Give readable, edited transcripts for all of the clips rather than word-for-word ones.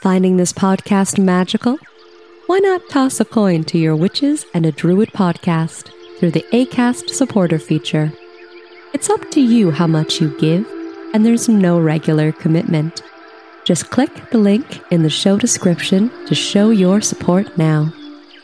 Finding this podcast magical? Why not toss a coin to your Witches and a Druid podcast through the Acast supporter feature? It's up to you how much you give, and there's no regular commitment. Just click the link in the show description to show your support now.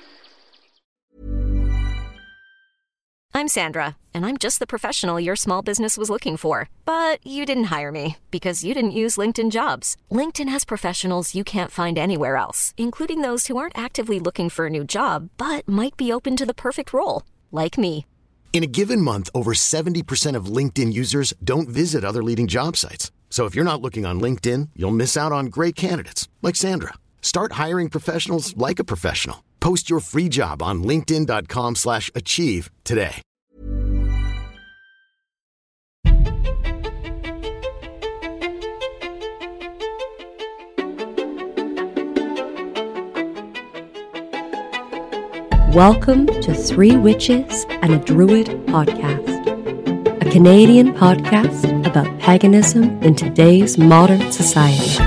I'm Sandra, and I'm just the professional your small business was looking for. But you didn't hire me because you didn't use LinkedIn Jobs. LinkedIn has professionals you can't find anywhere else, including those who aren't actively looking for a new job, but might be open to the perfect role, like me. In a given month, over 70% of LinkedIn users don't visit other leading job sites. So if you're not looking on LinkedIn, you'll miss out on great candidates like Sandra. Start hiring professionals like a professional. Post your free job on linkedin.com/achieve today. Welcome to Three Witches and a Druid podcast, a Canadian podcast about paganism in today's modern society.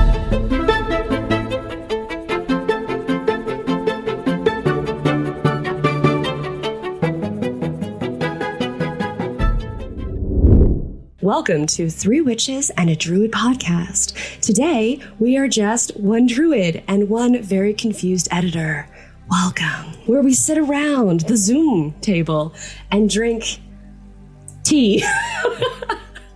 Welcome to Three Witches and a Druid podcast. Today, we are just one druid and one very confused editor. Welcome, where we sit around the Zoom table and drink tea. I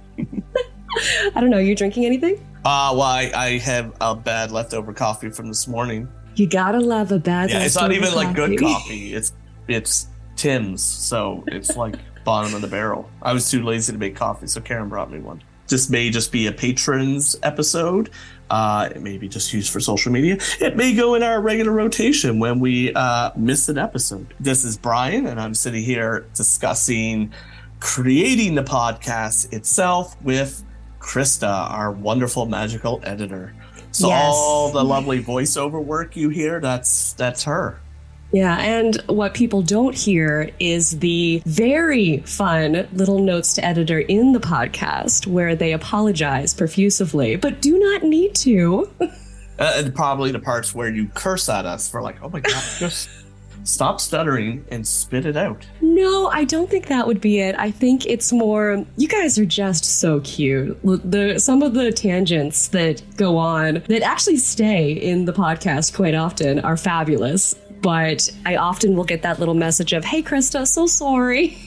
don't know, you drinking anything? Well, I have a bad leftover coffee from this morning. You gotta love a bad leftover coffee. Yeah, it's not even like good coffee. It's Tim's, so it's like bottom of the barrel. I was too lazy to make coffee, so Karen brought me one. This may just be a patrons episode. It may be just used for social media. It may go in our regular rotation when we miss an episode. This is Brian, and I'm sitting here discussing creating the podcast itself with Krista, our wonderful magical editor. So yes. All the lovely voiceover work you hear, that's her. Yeah, and what people don't hear is the very fun little notes to editor in the podcast where they apologize profusely, but do not need to. And probably the parts where you curse at us for like, oh my God, just stop stuttering and spit it out. No, I don't think that would be it. I think it's more, you guys are just so cute. Some of the tangents that go on that actually stay in the podcast quite often are fabulous. But I often will get that little message of, hey, Krista, so sorry.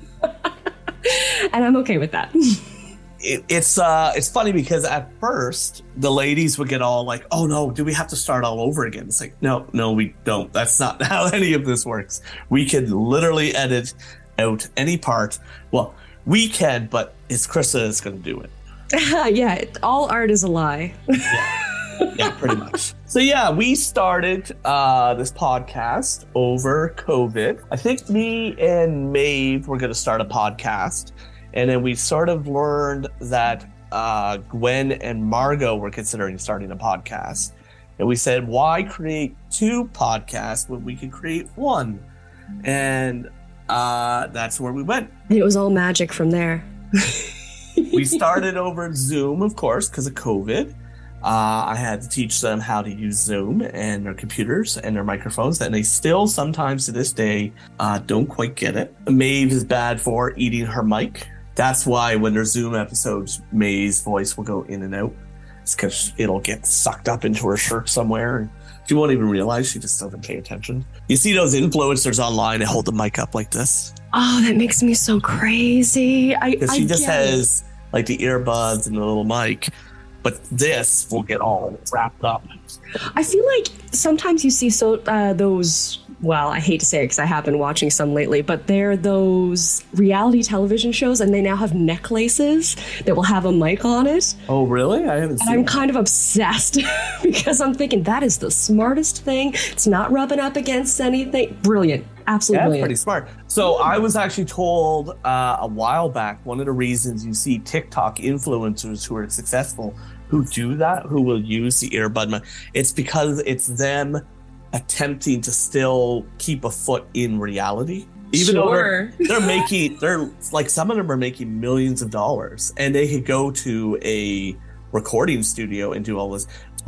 And I'm okay with that. It's funny because at first the ladies would get all like, oh no, do we have to start all over again? It's like, no, we don't. That's not how any of this works. We can literally edit out any part. Well, we can, but it's Krista that's going to do it. Yeah, all art is a lie. Yeah, pretty much. So yeah, we started this podcast over COVID. I think me and Maeve were going to start a podcast. And then we sort of learned that Gwen and Margot were considering starting a podcast. And we said, why create two podcasts when we can create one? And that's where we went. It was all magic from there. We started over Zoom, of course, because of COVID. I had to teach them how to use Zoom and their computers and their microphones, and they still sometimes to this day don't quite get it. Maeve is bad for eating her mic. That's why when there's Zoom episodes, Maeve's voice will go in and out. It's because it'll get sucked up into her shirt somewhere, and she won't even realize. She just doesn't pay attention. You see those influencers online that hold the mic up like this? Oh, that makes me so crazy. Because she just has like the earbuds and the little mic. But this will get all wrapped up. I feel like sometimes you see those, well, I hate to say it because I have been watching some lately, but they're those reality television shows and they now have necklaces that will have a mic on it. Oh, really? I haven't seen And I'm that. kind of obsessed because I'm thinking that is the smartest thing. It's not rubbing up against anything. Brilliant. Absolutely brilliant. Pretty smart. So I was actually told a while back, one of the reasons you see TikTok influencers who are successful who do that, who will use the earbud mic, it's because it's them attempting to still keep a foot in reality. Even though they're like, some of them are making millions of dollars and they could go to a recording studio and do all this. But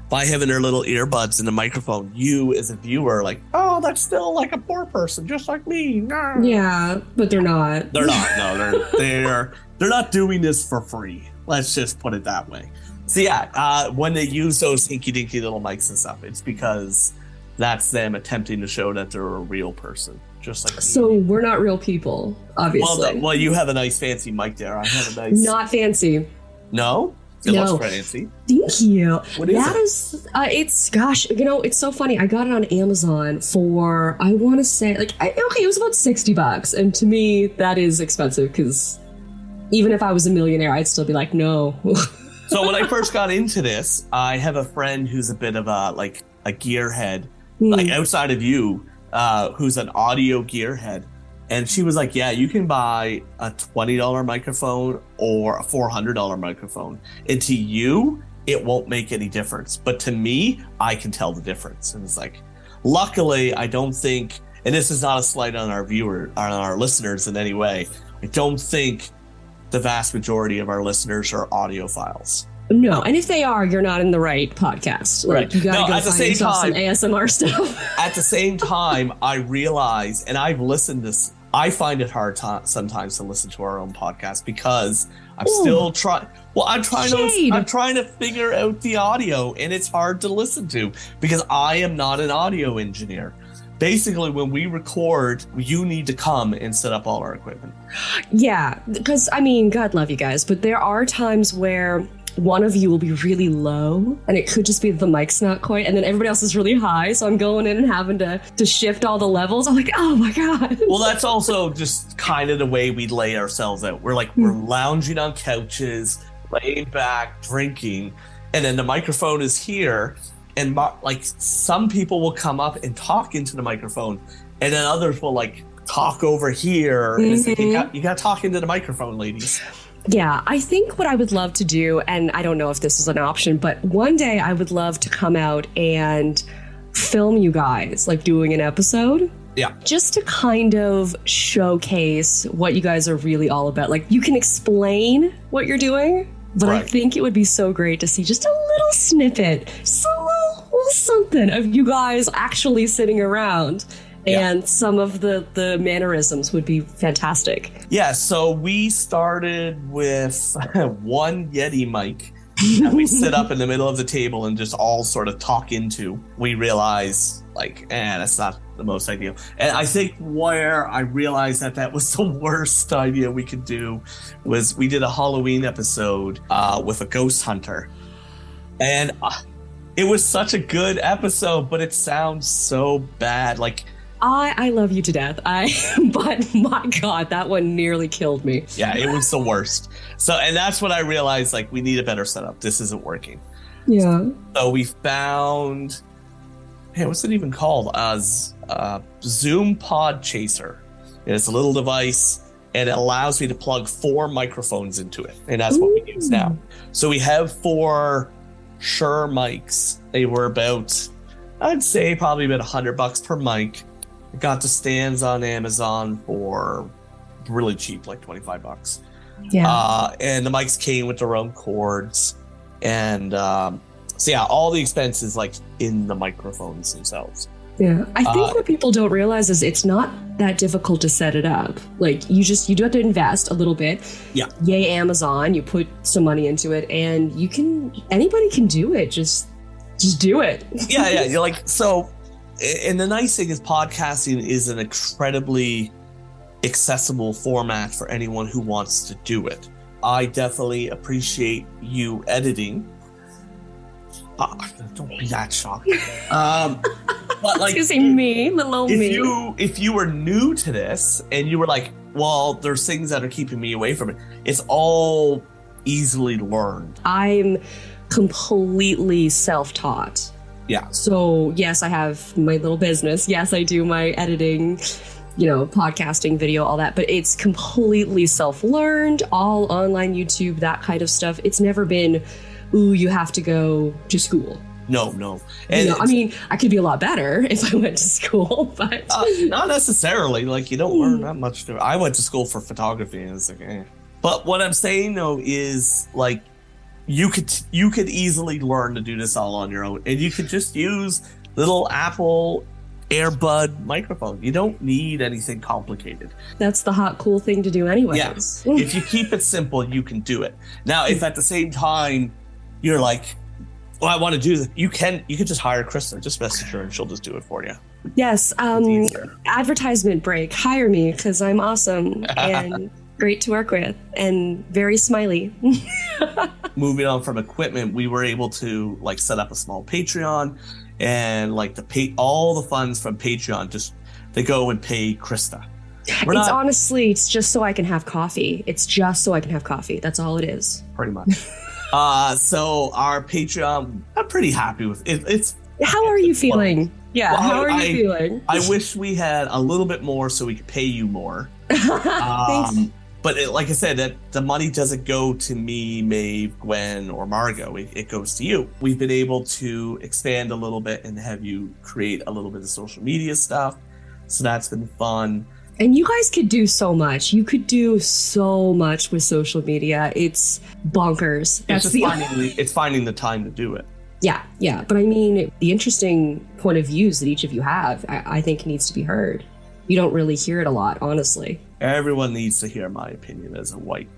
by having their little earbuds in the microphone, you as a viewer are like, oh, that's still like a poor person, just like me. No. Yeah, but they're not. They're not. No, they're not doing this for free. Let's just put it that way. So yeah, when they use those hinky-dinky little mics and stuff, it's because that's them attempting to show that they're a real person, just like me. So we're not real people, obviously. Well, you have a nice fancy mic there. I have a nice. Not fancy. No. It looks fancy. Thank you. What is that is, it's, gosh, it's so funny. I got it on Amazon for, I want to say, it was about $60. And to me, that is expensive because even if I was a millionaire, I'd still be like, no. So when I first got into this, I have a friend who's a bit of a gearhead, like outside of you, who's an audio gearhead. And she was like, yeah, you can buy a $20 microphone or a $400 microphone. And to you, it won't make any difference. But to me, I can tell the difference. And it's like, luckily, I don't think, and this is not a slight on our listeners in any way, I don't think the vast majority of our listeners are audiophiles. No, and if they are, you're not in the right podcast. Right. You gotta go find yourself some ASMR stuff. At the same time, I realize, and I've listened to I find it hard sometimes to listen to our own podcast because I'm still trying. Well, I'm trying to figure out the audio, and it's hard to listen to because I am not an audio engineer. Basically, when we record, you need to come and set up all our equipment. Yeah, because God love you guys, but there are times where one of you will be really low, and it could just be the mic's not quite, and then everybody else is really high, so I'm going in and having to shift all the levels. I'm like, oh my God. Well, that's also just kind of the way we lay ourselves out. We're lounging on couches, laying back, drinking, and then the microphone is here, and some people will come up and talk into the microphone, and then others will talk over here, and it's like, you got to talk into the microphone, ladies. Yeah, I think what I would love to do, and I don't know if this is an option, but one day I would love to come out and film you guys, doing an episode. Yeah. Just to kind of showcase what you guys are really all about. You can explain what you're doing, but right. I think it would be so great to see just a little snippet, just a little something of you guys actually sitting around. And some of the mannerisms would be fantastic. Yeah, so we started with one Yeti mic that we sit up in the middle of the table and just all sort of talk into. We realized, that's not the most ideal. And I think where I realized that was the worst idea we could do was we did a Halloween episode with a ghost hunter. And it was such a good episode, but it sounds so bad. I love you to death. But my God, that one nearly killed me. Yeah, it was the worst. So, and that's when I realized, we need a better setup. This isn't working. Yeah. So we found, what's it even called? Zoom Pod Chaser. And it's a little device, and it allows me to plug 4 microphones into it. And that's what we use now. So we have 4 Shure mics. They were about, I'd say probably about $100 per mic. I got the stands on Amazon for really cheap, $25. Yeah. And the mics came with their own cords. And all the expenses in the microphones themselves. Yeah. I think what people don't realize is it's not that difficult to set it up. You do have to invest a little bit. Yeah. Yay, Amazon. You put some money into it and anybody can do it. Just do it. Yeah. You're so. And the nice thing is podcasting is an incredibly accessible format for anyone who wants to do it. I definitely appreciate you editing. Don't be that shocked. But Excuse me, little old me. If you were new to this and you were well, there's things that are keeping me away from it, it's all easily learned. I'm completely self-taught. Yeah. So, yes, I have my little business. Yes, I do my editing, podcasting, video, all that. But it's completely self-learned, all online YouTube, that kind of stuff. It's never been, ooh, you have to go to school. No. And I could be a lot better if I went to school, but... not necessarily. You don't learn that much. I went to school for photography, and it's But what I'm saying, though, is, you could easily learn to do this all on your own, and you could just use little Apple Airbud microphone. You don't need anything complicated. That's the hot, cool thing to do anyways. Yes. If you keep it simple, you can do it. Now, if at the same time you're like, well, I want to do this, you can just hire Krista. Just message her and she'll just do it for you. Yes. Advertisement break. Hire me because I'm awesome and great to work with and very smiley. Moving on from equipment, we were able to like set up a small Patreon, and like all the funds from Patreon they go and pay Krista. Honestly, it's just so I can have coffee. It's just so I can have coffee. That's all it is. Pretty much. So our Patreon, I'm pretty happy with it. How are you feeling? Yeah, well, how are you feeling? I wish we had a little bit more so we could pay you more. Thanks. But like I said, that the money doesn't go to me, Maeve, Gwen, or Margot. It goes to you. We've been able to expand a little bit and have you create a little bit of social media stuff. So that's been fun. And you guys could do so much. You could do so much with social media. It's bonkers. It's finding the time to do it. Yeah. But I mean, the interesting point of views that each of you have, I think needs to be heard. You don't really hear it a lot, honestly. Everyone needs to hear my opinion as a white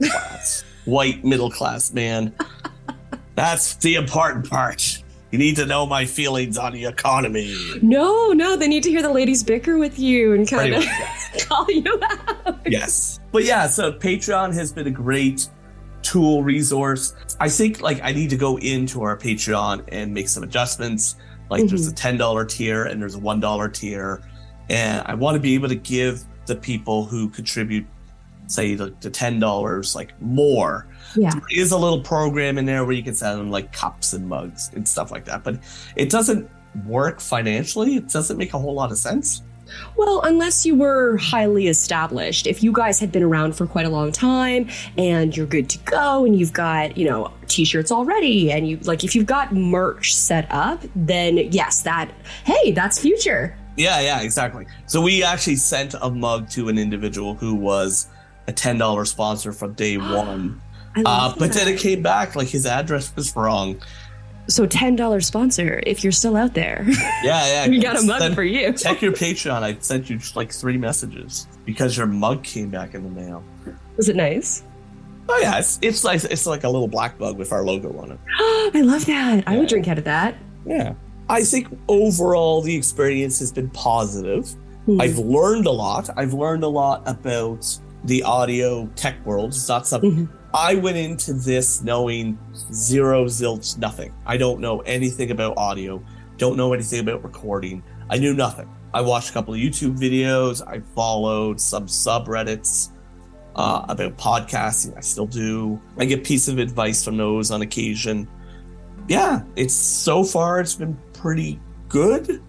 middle class man. That's the important part. You need to know my feelings on the economy. No, they need to hear the ladies bicker with you and kind of call you out. Yes. But yeah, so Patreon has been a great tool resource. I think like I need to go into our Patreon and make some adjustments. Like there's a $10 tier and there's a $1 tier. And I want to be able to give the people who contribute, say, the $10, like more. Yeah. There is a little program in there where you can send them like cups and mugs and stuff like that. But it doesn't work financially. It doesn't make a whole lot of sense. Well, unless you were highly established. If you guys had been around for quite a long time and you're good to go and you've got, t-shirts already and if you've got merch set up, then yes, that's future. Yeah, exactly. So we actually sent a mug to an individual who was a $10 sponsor from day one. But then it came back like his address was wrong. So $10 sponsor, if you're still out there. Yeah. We got a mug for you. Check your Patreon. I sent you just like 3 messages because your mug came back in the mail. Was it nice? Oh yeah, it's nice. It's like a little black mug with our logo on it. I love that. Yeah. I would drink out of that. Yeah. I think overall the experience has been positive. I've learned a lot. I've learned a lot about the audio tech world. It's not something I went into this knowing zero zilch nothing. I don't know anything about audio. Don't know anything about recording. I knew nothing. I watched a couple of YouTube videos. I followed some subreddits about podcasting. I still do. I get pieces of advice from those on occasion. Yeah, it's been pretty good.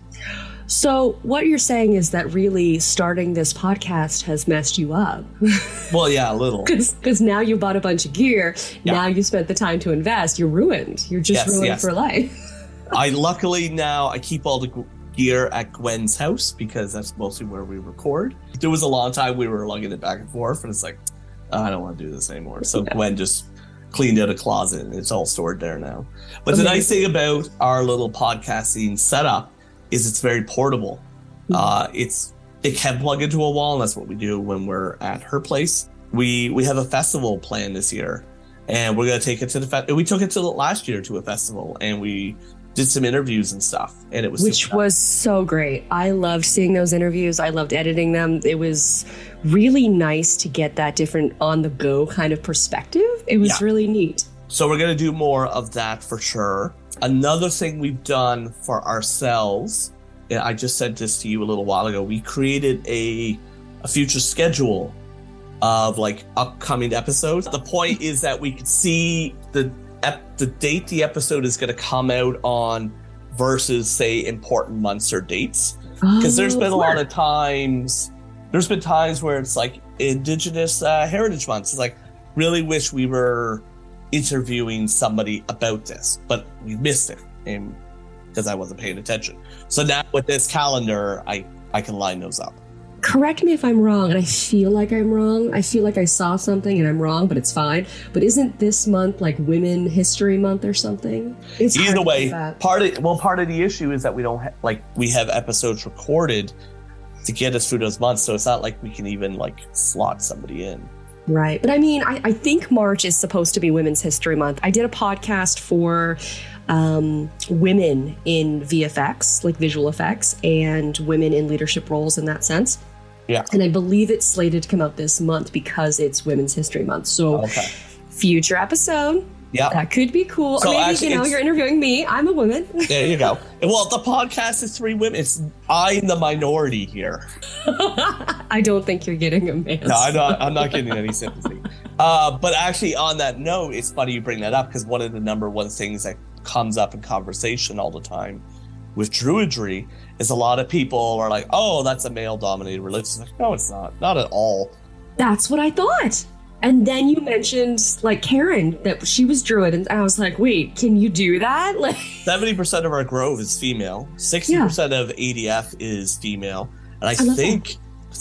So what you're saying is that really starting this podcast has messed you up. Well, yeah, a little. Because now you bought a bunch of gear. Yeah. Now you spent the time to invest. You're ruined. You're just ruined for life. Luckily now I keep all the gear at Gwen's house because that's mostly where we record. There was a long time we were lugging it back and forth and it's like, I don't want to do this anymore. So Gwen just cleaned out a closet and it's all stored there now. But the nice thing about our little podcasting setup is it's very portable. It can plug into a wall, and that's what we do when we're at her place. We have a festival planned this year, and we're going to take it to the we took it to last year to a festival, and we did some interviews and stuff, and it was was so great. I loved seeing those interviews. I loved editing them. It was really nice to get that different on-the-go kind of perspective. It was really neat. So we're going to do more of that for sure. Another thing we've done for ourselves, and I just said this to you a little while ago, we created a future schedule of like upcoming episodes. The point is that we could see the date the episode is going to come out on versus, say, important months or dates. Because there's been a lot of times, there's been times where it's like Indigenous Heritage Month. It's like, really wish we were interviewing somebody about this, but we missed it because I wasn't paying attention. So now with this calendar, I can line those up. correct me if I'm wrong, and I feel like I'm wrong. I feel like I saw something and I'm wrong, but it's fine. But isn't this month like Women History Month or something? It's either way. Part of the issue is that we don't we have episodes recorded to get us through those months, so it's not like we can even like slot somebody in. Right. But I mean, I think March is supposed to be Women's History Month. I did a podcast for women in VFX, like visual effects, and women in leadership roles in that sense. Yeah. And I believe it's slated to come out this month because it's Women's History Month. So future episode. Yeah. That could be cool. So or maybe, actually, you're interviewing me. I'm a woman. There you go. Well, the podcast is 3 women. I'm the minority here. I don't think you're getting a man. No, I'm not getting any sympathy. But actually, on that note, it's funny you bring that up because one of the number one things that comes up in conversation all the time with Druidry is a lot of people are like, oh, that's a male-dominated religion. It's like, no, it's not. Not at all. That's what I thought. And then you mentioned, like, Karen, that she was Druid, and I was like, wait, can you do that? Like, 70% of our Grove is female. 60% of ADF is female. And I think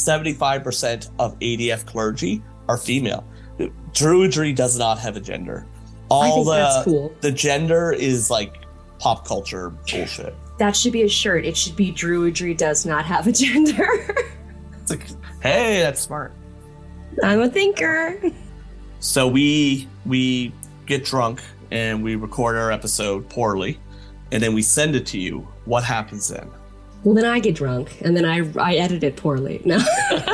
75% of ADF clergy are female. Druidry does not have a gender. That's cool. The gender is, like, pop culture bullshit. That should be a shirt. It should be Druidry does not have a gender. It's like, hey, that's smart. I'm a thinker. So we get drunk and we record our episode poorly, and then we send it to you. What happens then? Well, then I get drunk, and then I edit it poorly. No.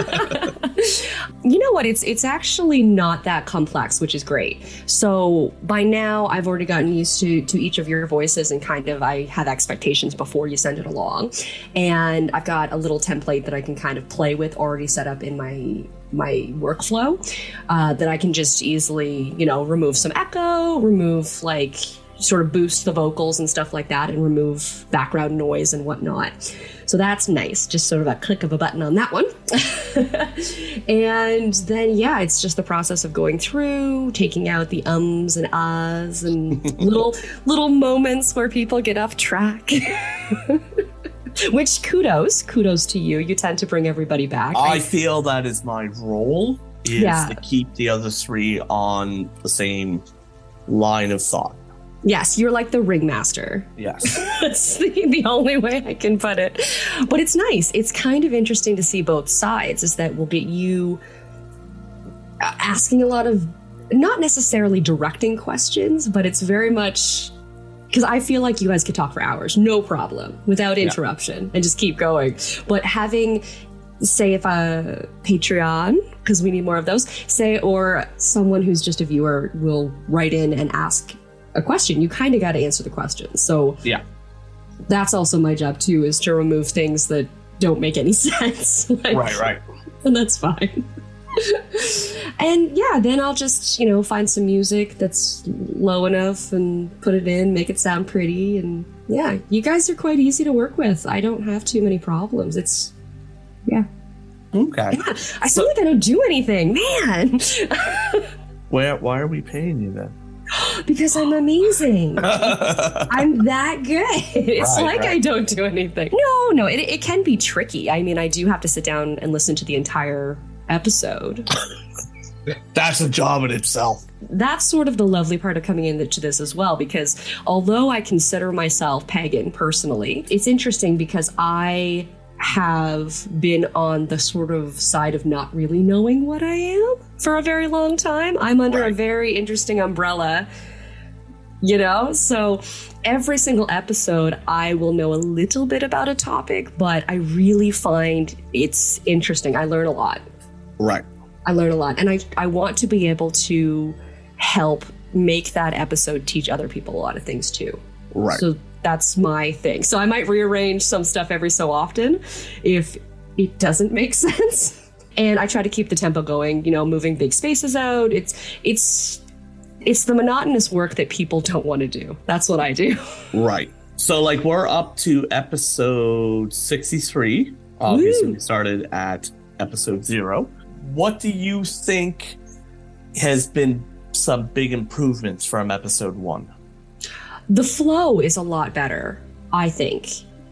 You know what? It's actually not that complex, which is great. So by now, I've already gotten used to each of your voices, and kind of I have expectations before you send it along. And I've got a little template that I can kind of play with already set up in my workflow that I can just easily, remove some echo, remove like sort of boost the vocals and stuff like that, and remove background noise and whatnot. So that's nice. Just sort of a click of a button on that one. And then, it's just the process of going through, taking out the ums and ahs and little moments where people get off track. Which kudos to you. You tend to bring everybody back. I feel that is my role, is to keep the other 3 on the same line of thought. Yes, you're like the ringmaster. Yes. That's the only way I can put it. But it's nice. It's kind of interesting to see both sides, is that we'll get you asking a lot of, not necessarily directing questions, but it's very much, because I feel like you guys could talk for hours, no problem, without interruption, and just keep going. But having, say, if a Patreon, because we need more of those, or someone who's just a viewer will write in and ask a question, you kind of got to answer the question. So that's also my job too, is to remove things that don't make any sense. Right. And that's fine. And then I'll just, find some music that's low enough and put it in, make it sound pretty. And you guys are quite easy to work with. I don't have too many problems. It's, Okay. Yeah, I feel like I don't do anything, man. Why are we paying you then? Because I'm amazing. I'm that good. It's right. I don't do anything. No, it can be tricky. I mean, I do have to sit down and listen to the entire episode. That's a job in itself. That's sort of the lovely part of coming into this as well, because although I consider myself pagan personally, it's interesting because I have been on the sort of side of not really knowing what I am for a very long time. I'm under a very interesting umbrella, so every single episode I will know a little bit about a topic, but I really find it's interesting. I learn a lot. Right. I learn a lot, and I want to be able to help make that episode teach other people a lot of things too. Right. So that's my thing. So I might rearrange some stuff every so often if it doesn't make sense. And I try to keep the tempo going, moving big spaces out. It's the monotonous work that people don't want to do. That's what I do. Right. So we're up to episode 63. Obviously, we started at episode 0. What do you think has been some big improvements from episode 1? The flow is a lot better, I think.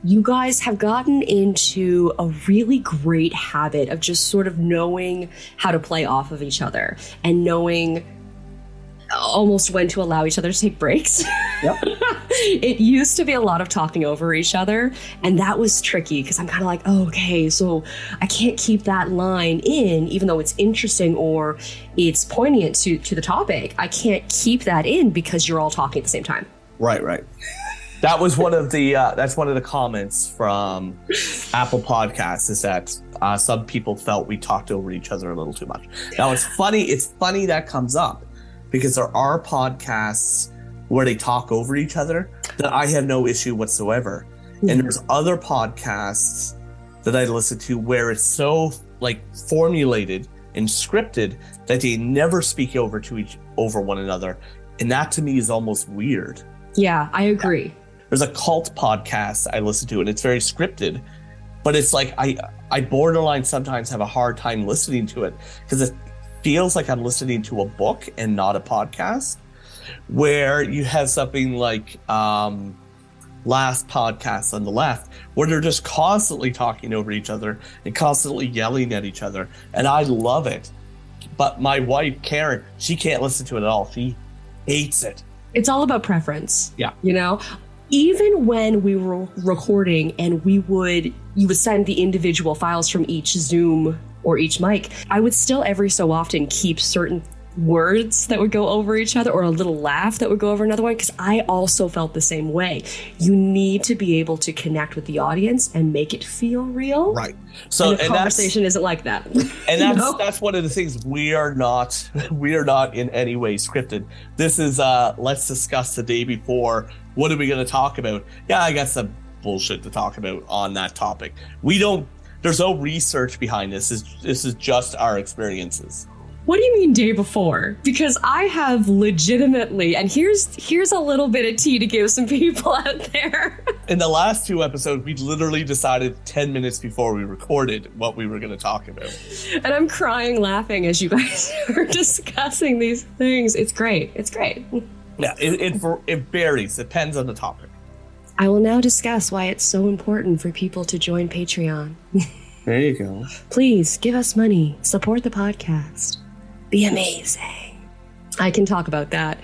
you guys have gotten into a really great habit of just sort of knowing how to play off of each other and knowing almost when to allow each other to take breaks. Yep. It used to be a lot of talking over each other, and that was tricky because I'm kind of like, oh, okay, so I can't keep that line in, even though it's interesting or it's poignant to the topic. I can't keep that in because you're all talking at the same time. Right. That was one of the that's one of the comments from Apple Podcasts, is that some people felt we talked over each other a little too much. Now it's funny that comes up, because there are podcasts where they talk over each other that I have no issue whatsoever. Mm-hmm. And there's other podcasts that I listen to where it's so like formulated and scripted that they never speak over one another. And that to me is almost weird. Yeah, I agree. There's a cult podcast I listen to, and it's very scripted, but it's like I borderline sometimes have a hard time listening to it because it feels like I'm listening to a book and not a podcast, where you have something like Last Podcast on the Left, where they're just constantly talking over each other and constantly yelling at each other. And I love it. But my wife, Karen, she can't listen to it at all. She hates it. It's all about preference. Yeah. You know, even when we were recording and you would send the individual files from each Zoom or each mic, I would still every so often keep certain words that would go over each other or a little laugh that would go over another one, because I also felt the same way. You need to be able to connect with the audience and make it feel real. Right. So and the conversation isn't like that. And that's one of the things. We are not in any way scripted. This is let's discuss the day before. What are we going to talk about? Yeah, I got some bullshit to talk about on that topic. There's no research behind this. This is just our experiences. What do you mean day before? Because I have legitimately, and here's a little bit of tea to give some people out there. In the last 2 episodes, we literally decided 10 minutes before we recorded what we were going to talk about. And I'm crying laughing as you guys are discussing these things. It's great. It's great. Yeah, it varies. It depends on the topic. I will now discuss why it's so important for people to join Patreon. There you go. Please give us money. Support the podcast. Be amazing. I can talk about that.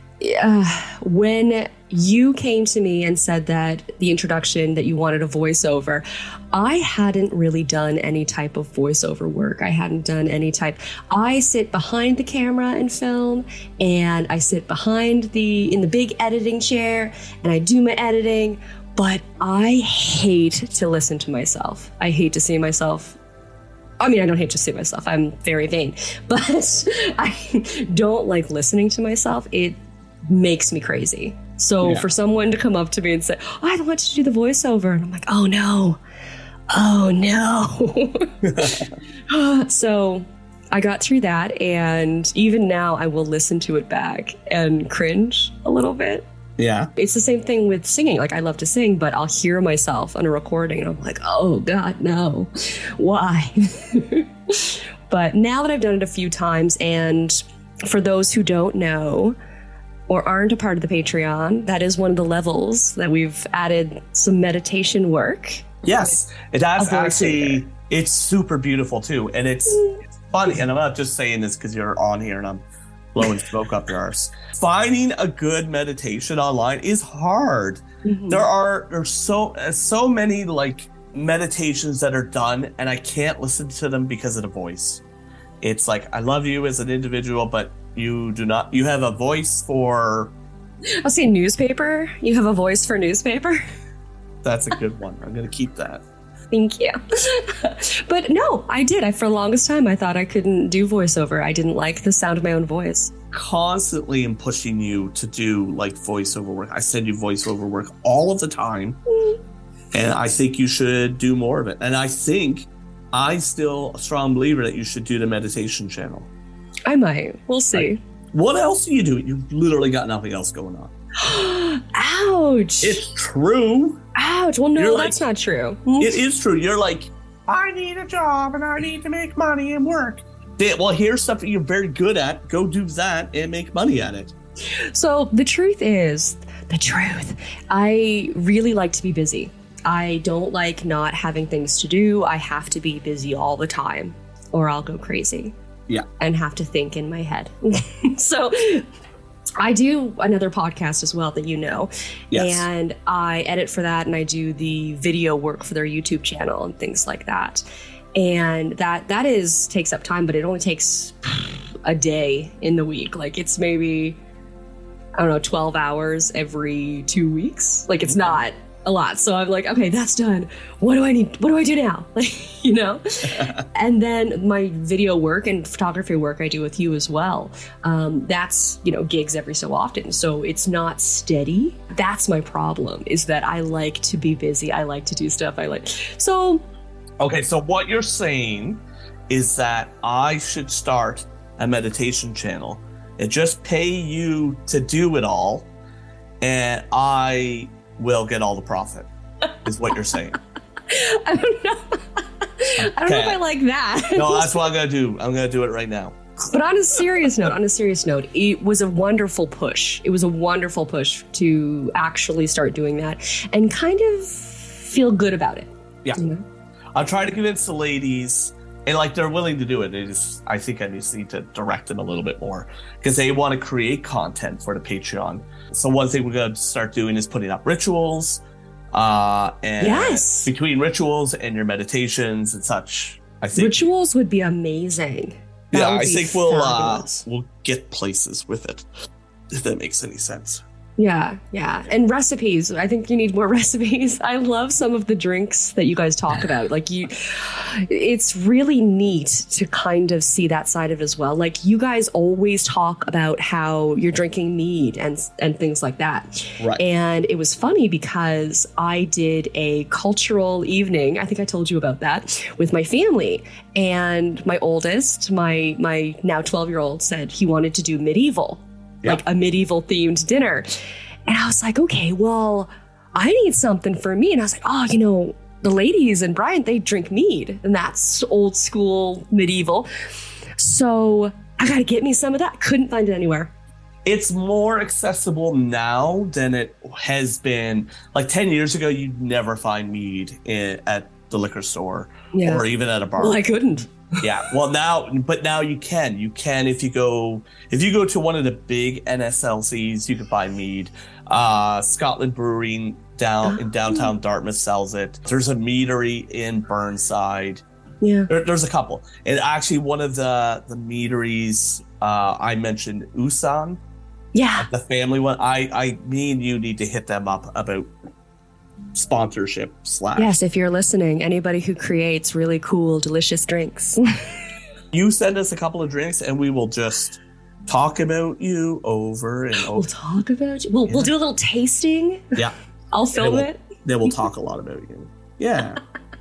When you came to me and said that the introduction that you wanted a voiceover, I hadn't really done any type of voiceover work. I hadn't done any type. I sit behind the camera and film, and I sit in the big editing chair, and I do my editing, but I hate to listen to myself. I hate to see myself. I mean, I don't hate to see myself. I'm very vain, but I don't like listening to myself. It makes me crazy. So for someone to come up to me and say, oh, I want you to do the voiceover. And I'm like, oh no. So I got through that. And even now I will listen to it back and cringe a little bit. Yeah. It's the same thing with singing. Like, I love to sing, but I'll hear myself on a recording and I'm like, oh God, no. Why? But now that I've done it a few times, and for those who don't know or aren't a part of the Patreon, that is one of the levels that we've added some meditation work. Yes, it has actually. It's super beautiful too. And it's funny. And I'm not just saying this because you're on here and I'm blowing smoke up your arse. Finding a good meditation online is hard. Mm-hmm. There's so many like meditations that are done, and I can't listen to them because of the voice. It's like, I love you as an individual, but you have a voice for... I'll say newspaper. You have a voice for newspaper. That's a good one. I'm going to keep that. Thank you. But no, I did. For the longest time, I thought I couldn't do voiceover. I didn't like the sound of my own voice. Constantly am pushing you to do like voiceover work. I send you voiceover work all of the time. And I think you should do more of it. And I'm still a strong believer that you should do the meditation channel. I might. We'll see. Like, what else do you do? You've literally got nothing else going on. Ouch. It's true. Ouch. Well, no, that's not true. It is true. You're like, I need a job and I need to make money and work. Well, here's something you're very good at. Go do that and make money at it. So the truth is, I really like to be busy. I don't like not having things to do. I have to be busy all the time or I'll go crazy. Yeah. And have to think in my head. So I do another podcast as well that you know. Yes. And I edit for that and I do the video work for their YouTube channel and things like that. And that takes up time, but it only takes a day in the week. Like it's maybe, I don't know, 12 hours every 2 weeks. Like it's not a lot. So I'm like, okay, that's done. What do I need? What do I do now? Like, you know? And then my video work and photography work I do with you as well. That's, you know, gigs every so often. So it's not steady. That's my problem, is that I like to be busy. I like to do stuff. Okay, so what you're saying is that I should start a meditation channel and just pay you to do it all, and I will get all the profit, is what you're saying. I don't know. I don't know if I like that. No, that's what I'm going to do. I'm going to do it right now. But on a serious note, it was a wonderful push. It was a wonderful push to actually start doing that and kind of feel good about it. Yeah. You know? I'm trying to convince the ladies, and like they're willing to do it. I think I just need to direct them a little bit more because they want to create content for the Patreon. So one thing we're going to start doing is putting up rituals, and yes, between rituals and your meditations and such. I think rituals would be amazing. I think we'll get places with it, if that makes any sense. Yeah. And recipes. I think you need more recipes. I love some of the drinks that you guys talk about. Like it's really neat to kind of see that side of it as well. Like you guys always talk about how you're drinking mead and things like that. Right. And it was funny because I did a cultural evening, I think I told you about that, with my family. And my oldest, my now 12-year-old, said he wanted to do medieval. Like a medieval themed dinner. And I was like, okay, well, I need something for me. And I was like, oh, you know, the ladies and Brian, they drink mead, and that's old school medieval. So I got to get me some of that. Couldn't find it anywhere. It's more accessible now than it has been. Like 10 years ago, you'd never find mead at the liquor store or even at a bar. Well, I couldn't. Yeah, well now you can. You can if you go to one of the big NSLCs, you can buy mead. Scotland Brewing in downtown Dartmouth sells it. There's a meadery in Burnside. Yeah, there's a couple. And actually, one of the meaderies I mentioned, Usan. Yeah, the family one. Me and you need to hit them up about sponsorship / Yes, if you're listening, anybody who creates really cool, delicious drinks. You send us a couple of drinks and we will just talk about you over and over. We'll talk about you. We'll do a little tasting. Yeah. I'll film it. Then we'll talk a lot about you. Yeah.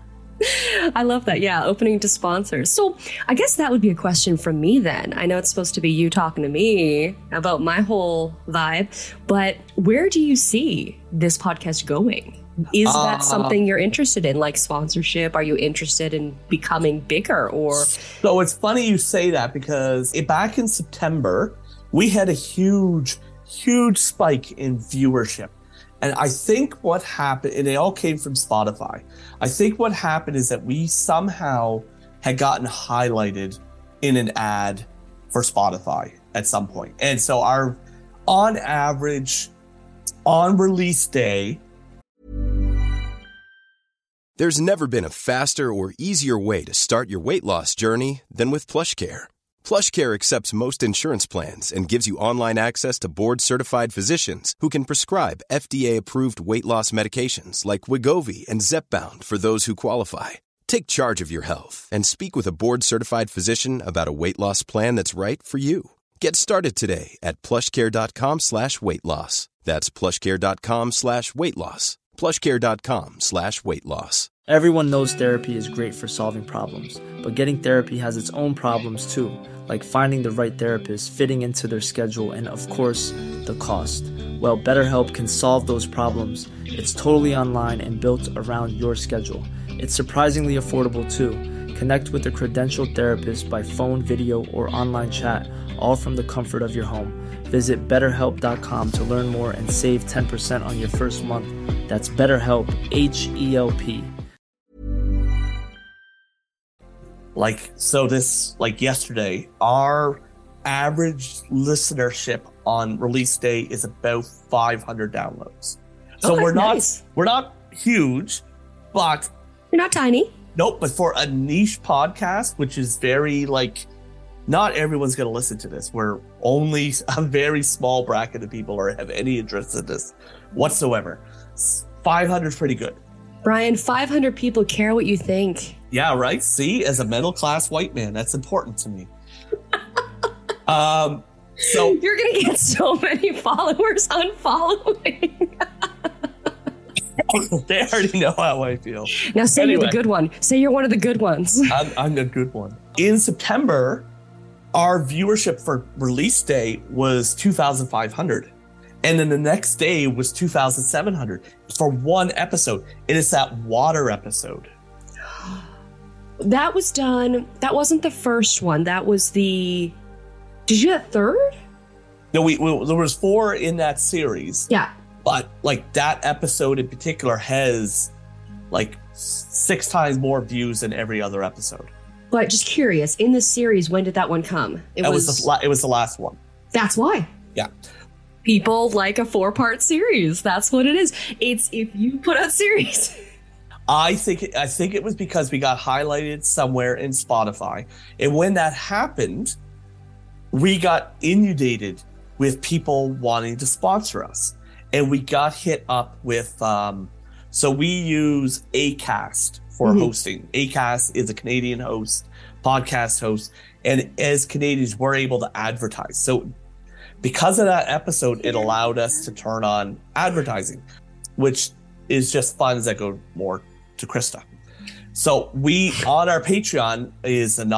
I love that. Yeah, opening to sponsors. So I guess that would be a question from me then. I know it's supposed to be you talking to me about my whole vibe, but where do you see this podcast going? Is that something you're interested in, like sponsorship? Are you interested in becoming bigger? Or so it's funny you say that because back in September, we had a huge spike in viewership. And I think what happened, and it all came from Spotify. I think what happened is that we somehow had gotten highlighted in an ad for Spotify at some point. And so on average, on release day, There's never been a faster or easier way to start your weight loss journey than with PlushCare. PlushCare accepts most insurance plans and gives you online access to board-certified physicians who can prescribe FDA-approved weight loss medications like Wegovy and Zepbound for those who qualify. Take charge of your health and speak with a board-certified physician about a weight loss plan that's right for you. Get started today at plushcare.com/weight-loss. That's plushcare.com/weight-loss. plushcare.com/weight-loss. Everyone knows therapy is great for solving problems, but getting therapy has its own problems too, like finding the right therapist, fitting into their schedule, and of course, the cost. Well, BetterHelp can solve those problems. It's totally online and built around your schedule. It's surprisingly affordable too. Connect with a credentialed therapist by phone, video, or online chat, all from the comfort of your home. Visit BetterHelp.com to learn more and save 10% on your first month. That's BetterHelp, H-E-L-P. Yesterday, our average listenership on release day is about 500 downloads. So we're not huge, but you're not tiny. Nope, but for a niche podcast, which is very not everyone's going to listen to this. We're only a very small bracket of people or have any interest in this whatsoever. 500 is pretty good. Brian, 500 people care what you think. Yeah, right. See, as a middle class white man, that's important to me. So you're going to get so many followers unfollowing. They already know how I feel. Now say you're the good one. Say you're one of the good ones. I'm the good one. In September, our viewership for release day was 2,500. And then the next day was 2,700 for one episode. It is that water episode. That was done. That wasn't the first one. That was the... Did you get a third? No, there was 4 in that series. Yeah. But that episode in particular has 6 times more views than every other episode. But just curious, in the series, when did that one come? It was the last one. That's why. Yeah. People like a 4-part series. That's what it is. It's if you put out series. I think it was because we got highlighted somewhere in Spotify. And when that happened, we got inundated with people wanting to sponsor us. And we got hit up with, so we use Acast for hosting. Acast is a Canadian podcast host. And as Canadians, we're able to advertise. So because of that episode, it allowed us to turn on advertising, which is just funds that go more to Krista. So we, on our Patreon, is a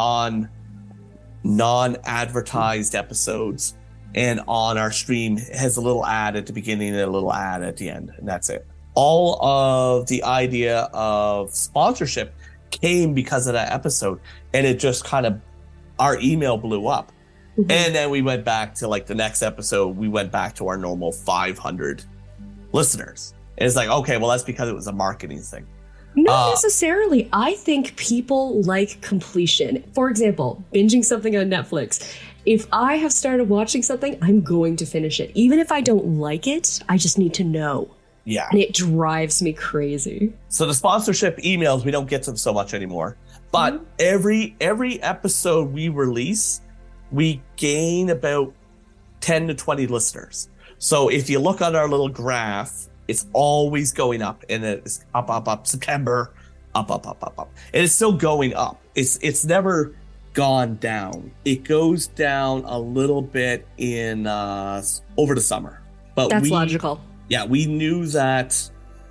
non-advertised episodes. And on our stream, it has a little ad at the beginning and a little ad at the end, and that's it. All of the idea of sponsorship came because of that episode, and it just our email blew up. Mm-hmm. And then we went back to the next episode, we went back to our normal 500 listeners. And it's okay, well, that's because it was a marketing thing. Not necessarily. I think people like completion. For example, binging something on Netflix. If I have started watching something, I'm going to finish it. Even if I don't like it, I just need to know. Yeah. And it drives me crazy. So the sponsorship emails, we don't get to them so much anymore. But every episode we release, we gain about 10 to 20 listeners. So if you look on our little graph, it's always going up, and it's up. September, up. And it's still going up. It's never gone down. It goes down a little bit in over the summer. But that's logical. Yeah, we knew that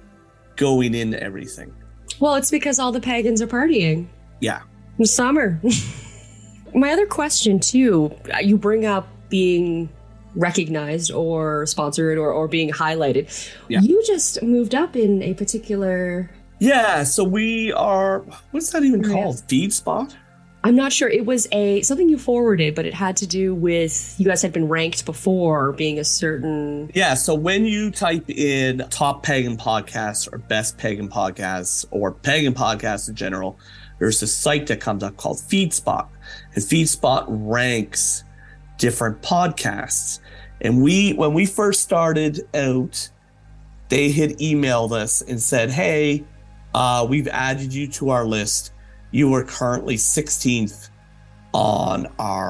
going into everything. Well, it's because all the pagans are partying. Yeah. In summer. My other question, too, you bring up being recognized or sponsored or being highlighted. Yeah. You just moved up in a particular... Yeah, so we are... What's that even called? FeedSpot? I'm not sure. It was something you forwarded, but it had to do with you guys had been ranked before being a certain... Yeah, so when you type in top pagan podcasts or best pagan podcasts or pagan podcasts in general, there's a site that comes up called FeedSpot. And FeedSpot ranks different podcasts. And when we first started out, they had emailed us and said, hey, we've added you to our list. You are currently 16th on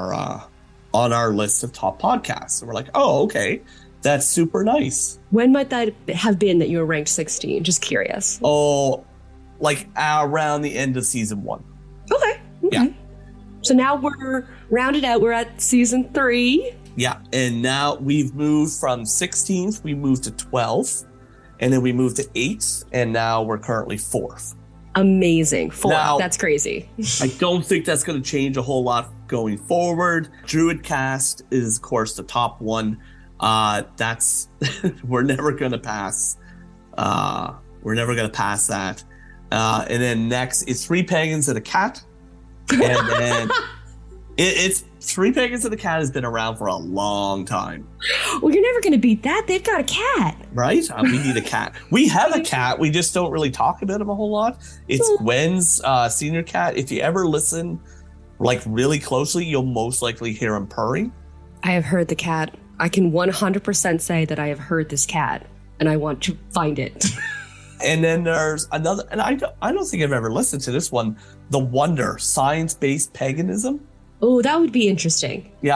our list of top podcasts. And we're like, oh, okay. That's super nice. When might that have been that you were ranked 16? Just curious. Oh, around the end of season 1. Okay. Yeah. So now we're rounded out. We're at season 3. Yeah. And now we've moved from 16th, we moved to 12th, and then we moved to 8th, and now we're currently 4th. Amazing. 4th. Now, that's crazy. I don't think that's going to change a whole lot going forward. Druidcast is, of course, the top one. That's we're never going to pass. We're never going to pass that. And then next is 3 Pagans and a Cat. And then it's Three Pagans and a Cat has been around for a long time. Well, you're never going to beat that. They've got a cat. Right? We need a cat. We have a cat. We just don't really talk about him a whole lot. It's Gwen's senior cat. If you ever listen like really closely, you'll most likely hear him purring. I have heard the cat. I can 100% say that I have heard this cat, and I want to find it. And then there's another, and I don't think I've ever listened to this one, The Wonder, Science-Based Paganism. Oh, that would be interesting. Yeah,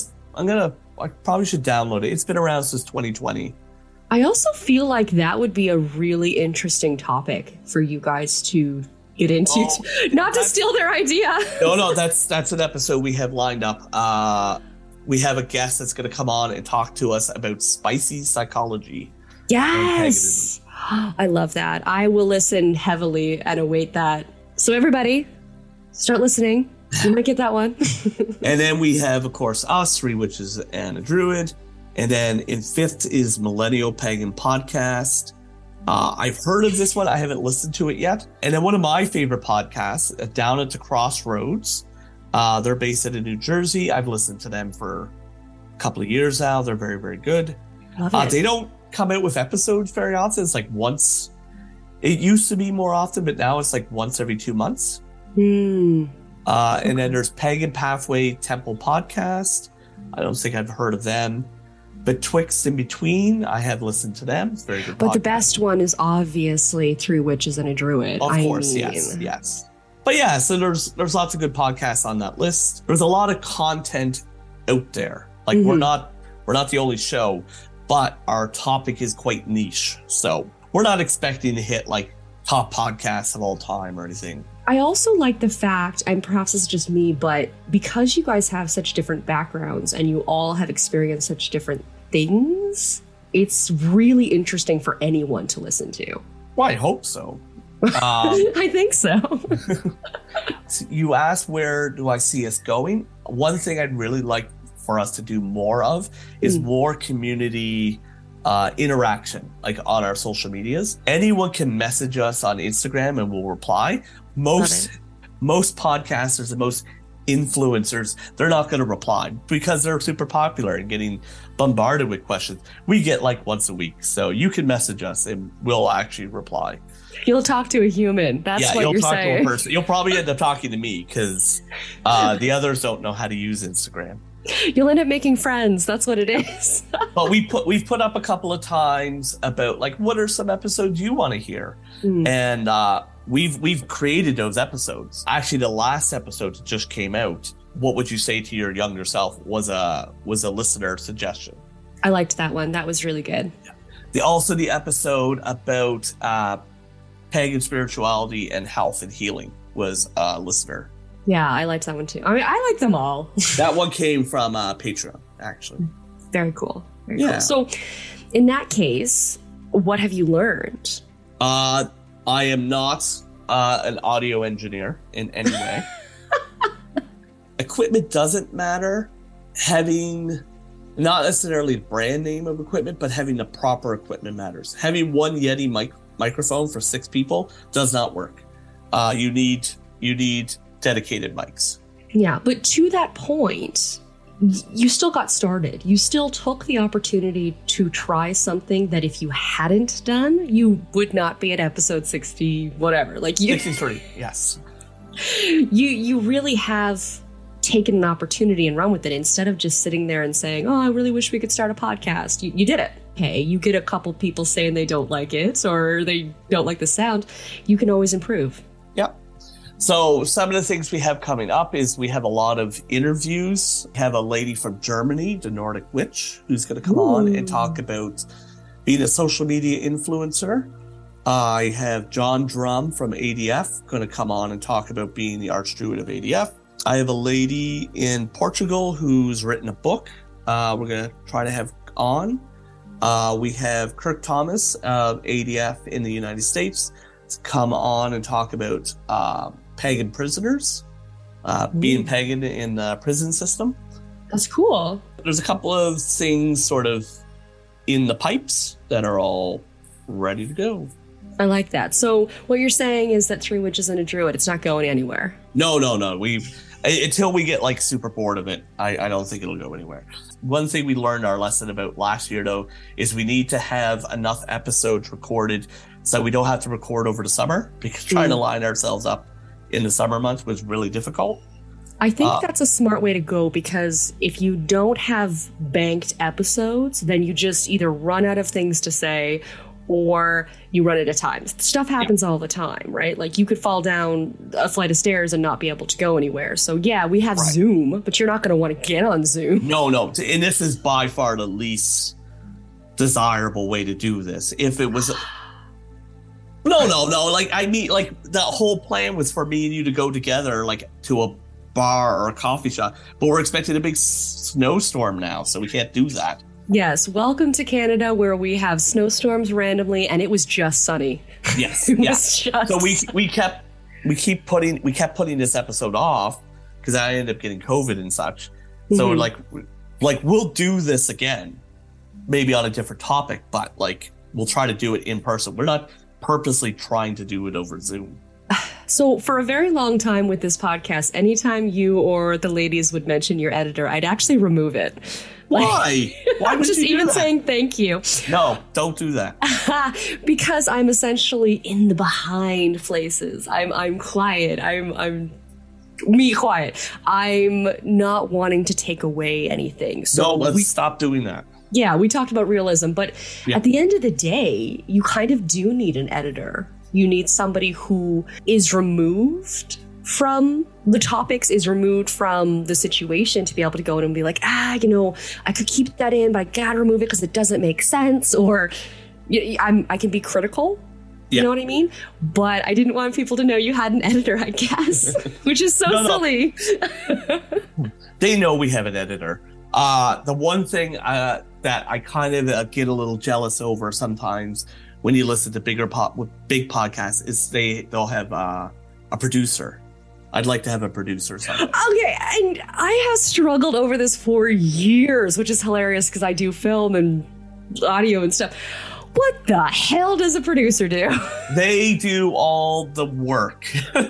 I probably should download it. It's been around since 2020. I also feel like that would be a really interesting topic for you guys to get into. Not to steal their idea. No, that's an episode we have lined up. We have a guest that's going to come on and talk to us about spicy psychology. Yes. I love that. I will listen heavily and await that. So everybody, start listening. You might get that one. And then we have, of course, us, Three Witches and a Druid. And then in fifth is Millennial Pagan Podcast. I've heard of this one. I haven't listened to it yet. And then one of my favorite podcasts, Down at the Crossroads. They're based out of New Jersey. I've listened to them for a couple of years now. They're very, very good. Love it. They don't come out with episodes very often. It's like once. It used to be more often, but now it's like once every 2 months. And then there's Pagan Pathway Temple Podcast. I don't think I've heard of them. Betwixt in Between, I have listened to them. It's a very good But podcast. the best one is obviously Three Witches and a Druid. Of course, yes. But yeah, so there's lots of good podcasts on that list. There's a lot of content out there. Like we're not the only show, but our topic is quite niche. So we're not expecting to hit like top podcasts of all time or anything. I also like the fact, and perhaps it's just me, but because you guys have such different backgrounds and you all have experienced such different things, it's really interesting for anyone to listen to. Well, I hope so. I think so. You asked where do I see us going? One thing I'd really like for us to do more of is more community interaction, like on our social medias. Anyone can message us on Instagram and we'll reply. Most podcasters and most influencers, they're not going to reply because they're super popular and getting bombarded with questions. We get like once a week, so you can message us and we'll actually reply. You'll talk to a human. That's what you're saying. Yeah, you'll talk to a person. You'll probably end up talking to me because the others don't know how to use Instagram. You'll end up making friends. That's what it is. But we've put up a couple of times about like what are some episodes you want to hear, and we've created those episodes. Actually, the last episode that just came out, What Would You Say to Your Younger Self, was a listener suggestion. I liked that one. That was really good. Yeah. The episode about pagan spirituality and health and healing was a listener. Yeah, I liked that one too. I mean, I like them all. That one came from Patreon, actually. Very cool. Very cool. So, in that case, what have you learned? I am not an audio engineer in any way. Equipment doesn't matter. Having not necessarily the brand name of equipment, but having the proper equipment matters. Having one Yeti microphone for 6 people does not work. You need dedicated mics. Yeah, but to that point, you still got started. You still took the opportunity to try something that if you hadn't done, you would not be at episode 60, whatever. Like 63, yes. You really have taken an opportunity and run with it instead of just sitting there and saying, oh, I really wish we could start a podcast. You did it. Hey, you get a couple people saying they don't like it or they don't like the sound. You can always improve. Yep. So some of the things we have coming up is we have a lot of interviews. We have a lady from Germany, the Nordic Witch, who's going to come on and talk about being a social media influencer. I have John Drum from ADF going to come on and talk about being the Archdruid of ADF. I have a lady in Portugal who's written a book we're going to try to have on. We have Kirk Thomas of ADF in the United States to come on and talk about pagan prisoners, being pagan in the prison system. That's cool. There's a couple of things sort of in the pipes that are all ready to go. I like that. So what you're saying is that Three Witches and a Druid, it's not going anywhere. No. Until we get like super bored of it, I don't think it'll go anywhere. One thing we learned our lesson about last year, though, is we need to have enough episodes recorded so we don't have to record over the summer, because trying to line ourselves up in the summer months was really difficult. I think that's a smart way to go, because if you don't have banked episodes, then you just either run out of things to say or you run out of time. Stuff happens all the time, right? Like you could fall down a flight of stairs and not be able to go anywhere. So yeah, we have Zoom, but you're not going to want to get on Zoom. No. And this is by far the least desirable way to do this. If it was... No. Like, I mean, like, the whole plan was for me and you to go together, like, to a bar or a coffee shop. But we're expecting a big snowstorm now, so we can't do that. Yes, welcome to Canada, where we have snowstorms randomly, and it was just sunny. Yes, So we kept putting this episode off because I ended up getting COVID and such. So like we'll do this again, maybe on a different topic, but like we'll try to do it in person. We're not purposely trying to do it over Zoom. So for a very long time with this podcast, anytime you or the ladies would mention your editor, I'd actually remove it. Why? Why would just you do even that? saying thank you? No, don't do that. Because I'm essentially in the behind places. I'm quiet. I'm me quiet. I'm not wanting to take away anything. So let's stop doing that. Yeah, we talked about realism, but at the end of the day, you kind of do need an editor. You need somebody who is removed from the topics, is removed from the situation, to be able to go in and be like, I could keep that in, but I gotta remove it because it doesn't make sense. Or I can be critical. You know what I mean? But I didn't want people to know you had an editor, I guess, which is so silly. They know we have an editor. The one thing that I kind of get a little jealous over sometimes when you listen to big podcasts is they'll have a producer. I'd like to have a producer somewhere. Okay, and I have struggled over this for years, which is hilarious because I do film and audio and stuff. What the hell does a producer do? They do all the work.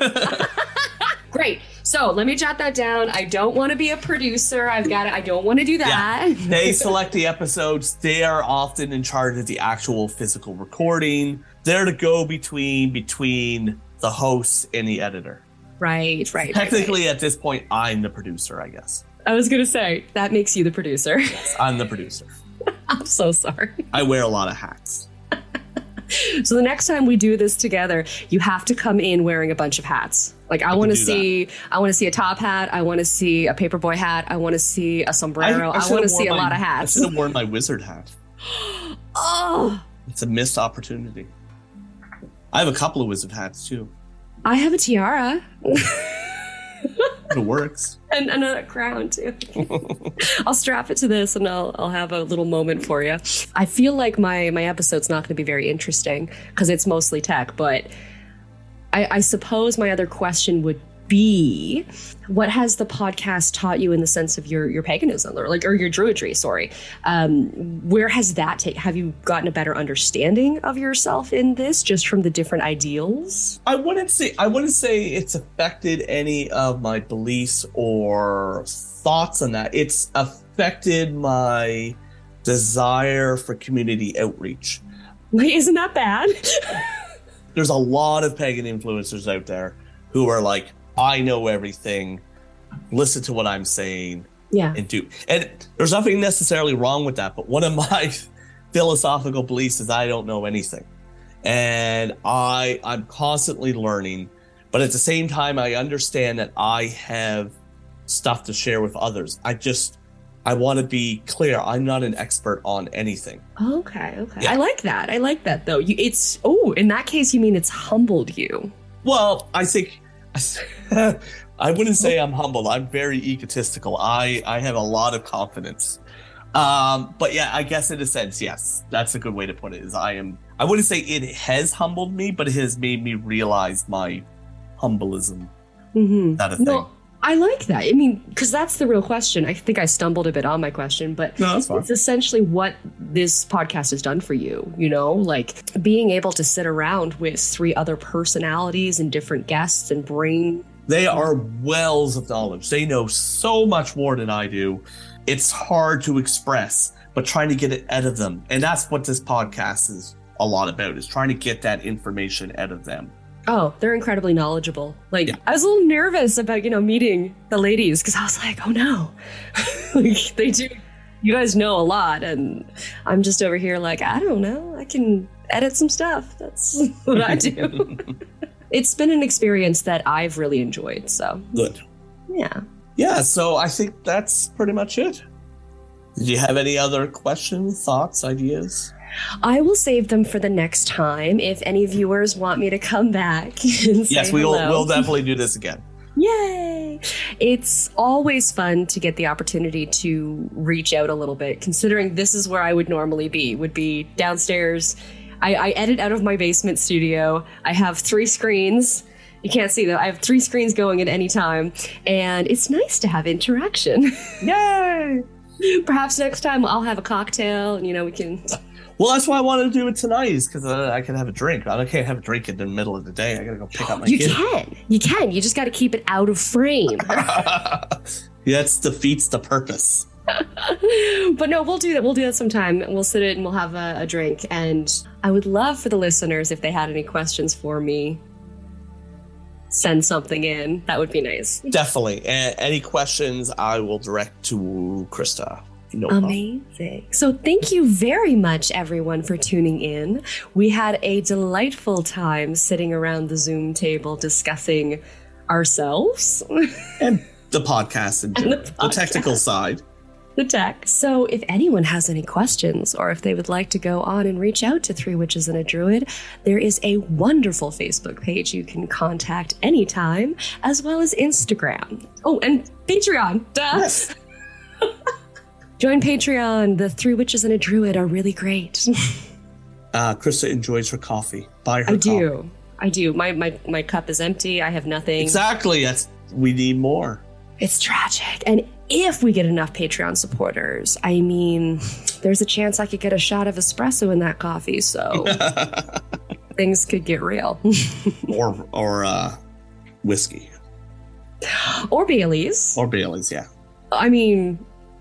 Great. So let me jot that down. I don't want to be a producer. I don't want to do that. Yeah. They select the episodes. They are often in charge of the actual physical recording. They're the go-between between the host and the editor. Right. Technically, at this point, I'm the producer, I guess. I was going to say, that makes you the producer. Yes, I'm the producer. I'm so sorry. I wear a lot of hats. So the next time we do this together, you have to come in wearing a bunch of hats. Like I want to see a top hat. I want to see a paperboy hat. I want to see a sombrero. I want to see a lot of hats. I should have worn my wizard hat. Oh, it's a missed opportunity. I have a couple of wizard hats too. I have a tiara. It works. And another crown too. I'll strap it to this and I'll have a little moment for you. I feel like my episode's not going to be very interesting because it's mostly tech, but I suppose my other question would be, what has the podcast taught you in the sense of your paganism or your druidry? Sorry, where has that have you gotten a better understanding of yourself in this just from the different ideals? I wouldn't say it's affected any of my beliefs or thoughts on that. It's affected my desire for community outreach. Wait, isn't that bad? There's a lot of pagan influencers out there who are like, I know everything, listen to what I'm saying, and do. And there's nothing necessarily wrong with that, but one of my philosophical beliefs is I don't know anything. And I'm constantly learning, but at the same time, I understand that I have stuff to share with others. I want to be clear, I'm not an expert on anything. Okay. Yeah. I like that though. In that case, you mean it's humbled you. Well, I think... I wouldn't say I'm humble. I'm very egotistical. I have a lot of confidence. But yeah, I guess in a sense, yes, that's a good way to put it. I wouldn't say it has humbled me, but it has made me realize my humbleism. Mm-hmm. That a thing. No, I like that. I mean, because that's the real question. I think I stumbled a bit on my question, but No, that's fine. it's essentially what this podcast has done for you, you know, like being able to sit around with 3 other personalities and different guests and bring. They are wells of knowledge. They know so much more than I do. It's hard to express, but trying to get it out of them. And that's what this podcast is a lot about, is trying to get that information out of them. Oh, they're incredibly knowledgeable. Like, I was a little nervous about, meeting the ladies because I was like, oh no, like they do. You guys know a lot, and I'm just over here like, I don't know. I can edit some stuff. That's what I do. It's been an experience that I've really enjoyed. So Good. Yeah. Yeah, so I think that's pretty much it. Did you have any other questions, thoughts, ideas? I will save them for the next time if any viewers want me to come back and say Yes, hello. we'll definitely do this again. Yay! It's always fun to get the opportunity to reach out a little bit, considering this is where I would normally be, would be downstairs. I edit out of my basement studio. I have 3 screens. You can't see them. I have 3 screens going at any time, and it's nice to have interaction. Yay! Perhaps next time I'll have a cocktail, and we can. Well, that's why I wanted to do it tonight, is because I can have a drink. I can't have a drink in the middle of the day. I gotta go pick up my You kid. can. You just got to keep it out of frame. Yeah, that defeats the purpose. But no, we'll do that. We'll do that sometime. We'll sit it and we'll have a drink. And I would love for the listeners, if they had any questions for me, send something in. That would be nice. Definitely. Any questions, I will direct to Krista. No problem. Amazing. So thank you very much, everyone, for tuning in. We had a delightful time sitting around the Zoom table discussing ourselves. And the podcast and the technical side. The tech. So if anyone has any questions, or if they would like to go on and reach out to 3 Witches and a Druid, there is a wonderful Facebook page you can contact anytime, as well as Instagram. Oh, and Patreon. Duh. Yes. Join Patreon. The 3 Witches and a Druid are really great. Krista enjoys her coffee. Buy her coffee. I do. My cup is empty. I have nothing. Exactly. We need more. It's tragic. And if we get enough Patreon supporters, I mean, there's a chance I could get a shot of espresso in that coffee. So things could get real. or whiskey. Or Baileys. Or Baileys, yeah. I mean,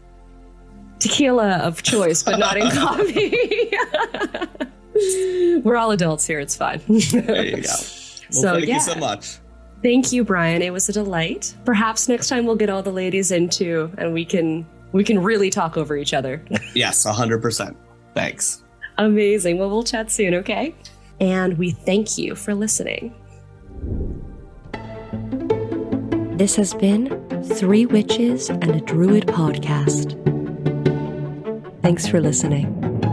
tequila of choice, but not in coffee. We're all adults here. It's fine. There you go. Well, thank you so much. Thank you, Brian. It was a delight. Perhaps next time we'll get all the ladies in too, and we can really talk over each other. Yes, 100%. Thanks. Amazing. Well, we'll chat soon, okay? And we thank you for listening. This has been 3 Witches and a Druid podcast. Thanks for listening.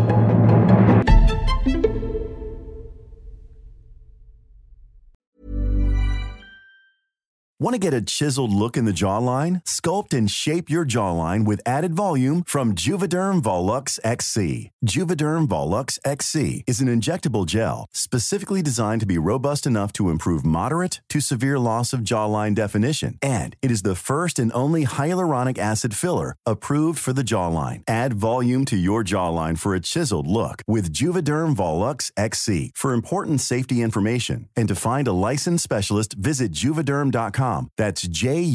Want to get a chiseled look in the jawline? Sculpt and shape your jawline with added volume from Juvederm Volux XC. Juvederm Volux XC is an injectable gel specifically designed to be robust enough to improve moderate to severe loss of jawline definition. And it is the first and only hyaluronic acid filler approved for the jawline. Add volume to your jawline for a chiseled look with Juvederm Volux XC. For important safety information and to find a licensed specialist, visit Juvederm.com. That's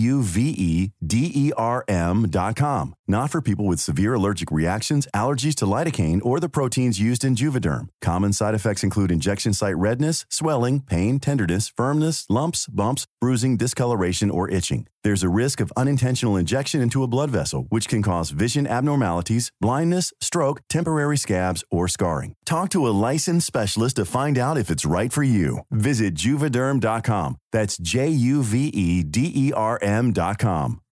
Juvederm.com. Not for people with severe allergic reactions, allergies to lidocaine, or the proteins used in Juvederm. Common side effects include injection site redness, swelling, pain, tenderness, firmness, lumps, bumps, bruising, discoloration, or itching. There's a risk of unintentional injection into a blood vessel, which can cause vision abnormalities, blindness, stroke, temporary scabs, or scarring. Talk to a licensed specialist to find out if it's right for you. Visit Juvederm.com. That's Juvederm.com.